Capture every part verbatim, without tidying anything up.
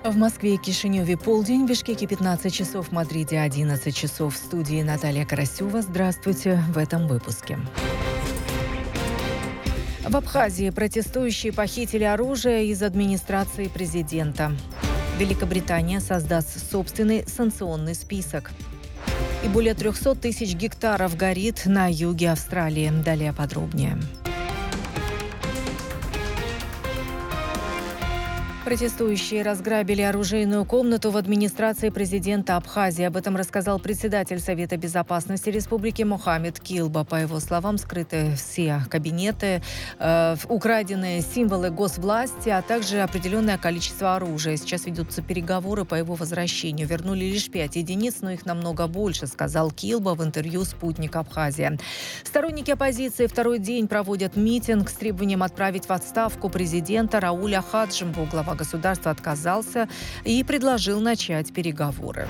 В Москве и Кишиневе полдень, в Бишкеке пятнадцать часов, в Мадриде одиннадцать часов. В студии Наталья Карасева. Здравствуйте в этом выпуске. В Абхазии протестующие похитили оружие из администрации президента. Великобритания создаст собственный санкционный список. И более трехсот тысяч гектаров горит на юге Австралии. Далее подробнее. Протестующие разграбили оружейную комнату в администрации президента Абхазии. Об этом рассказал председатель Совета безопасности республики Мохаммед Килба. По его словам, скрыты все кабинеты, э, украденные символы госвласти, а также определенное количество оружия. Сейчас ведутся переговоры по его возвращению. Вернули лишь пять единиц, но их намного больше, сказал Килба в интервью «Спутник Абхазия». Сторонники оппозиции второй день проводят митинг с требованием отправить в отставку президента Рауля Хаджимбу. Глава государства отказался и предложил начать переговоры.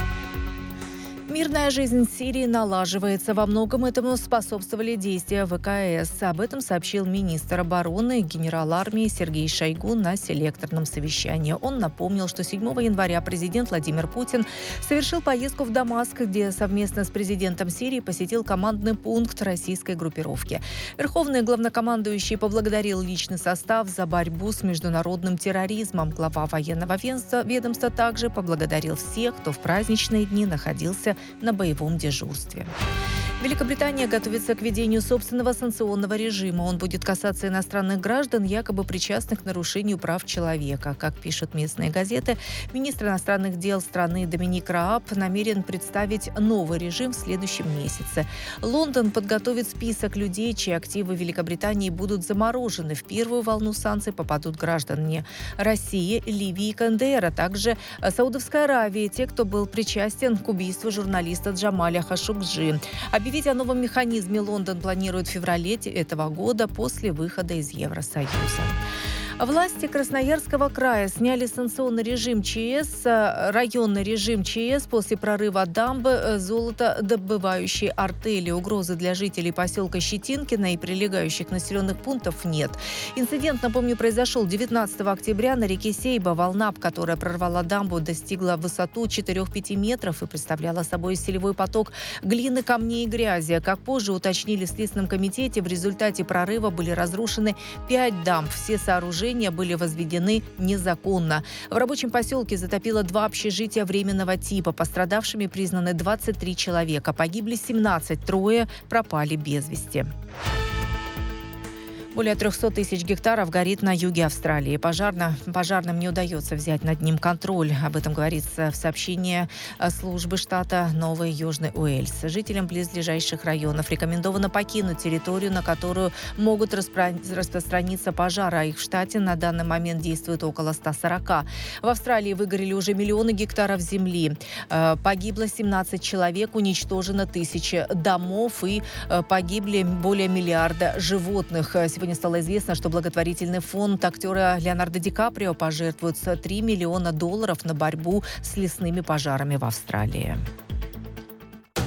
Мирная жизнь Сирии налаживается. Во многом этому способствовали действия ВКС. Об этом сообщил министр обороны, генерал армии Сергей Шойгу на селекторном совещании. Он напомнил, что седьмого января президент Владимир Путин совершил поездку в Дамаск, где совместно с президентом Сирии посетил командный пункт российской группировки. Верховный главнокомандующий поблагодарил личный состав за борьбу с международным терроризмом. Глава военного ведомства также поблагодарил всех, кто в праздничные дни находился на боевом дежурстве. Великобритания готовится к введению собственного санкционного режима. Он будет касаться иностранных граждан, якобы причастных к нарушению прав человека. Как пишут местные газеты, министр иностранных дел страны Доминик Рааб намерен представить новый режим в следующем месяце. Лондон подготовит список людей, чьи активы в Великобритании будут заморожены. В первую волну санкций попадут граждане России, Ливии и КНДР, а также Саудовской Аравии, те, кто был причастен к убийству журналиста Джамаля Хашогджи. Объявить о новом механизме Лондон планирует в феврале этого года после выхода из Евросоюза. Власти Красноярского края сняли санкционный режим ЧС, районный режим ЧС после прорыва дамбы золотодобывающей артели. Угрозы для жителей поселка Щетинкино и прилегающих населенных пунктов нет. Инцидент, напомню, произошел девятнадцатого октября на реке Сейба. Волна, которая прорвала дамбу, достигла высоту четыре-пять метров и представляла собой селевой поток глины, камней и грязи. Как позже уточнили в Следственном комитете, в результате прорыва были разрушены пять дамб. Все сооружения были возведены незаконно. В рабочем поселке затопило два общежития временного типа. Пострадавшими признаны двадцать три человека. Погибли семнадцать, трое пропали без вести. Более трехсот тысяч гектаров горит на юге Австралии. Пожарно, пожарным не удается взять над ним контроль. Об этом говорится в сообщении службы штата Новый Южный Уэльс. Жителям близлежащих районов рекомендовано покинуть территорию, на которую могут распро- распространиться пожары. А их в штате на данный момент действует около ста сорока. В Австралии выгорели уже миллионы гектаров земли. Погибло семнадцать человек, уничтожено тысячи домов и погибли более миллиарда животных. Сегодня стало известно, что благотворительный фонд актера Леонардо Ди Каприо пожертвует три миллиона долларов на борьбу с лесными пожарами в Австралии.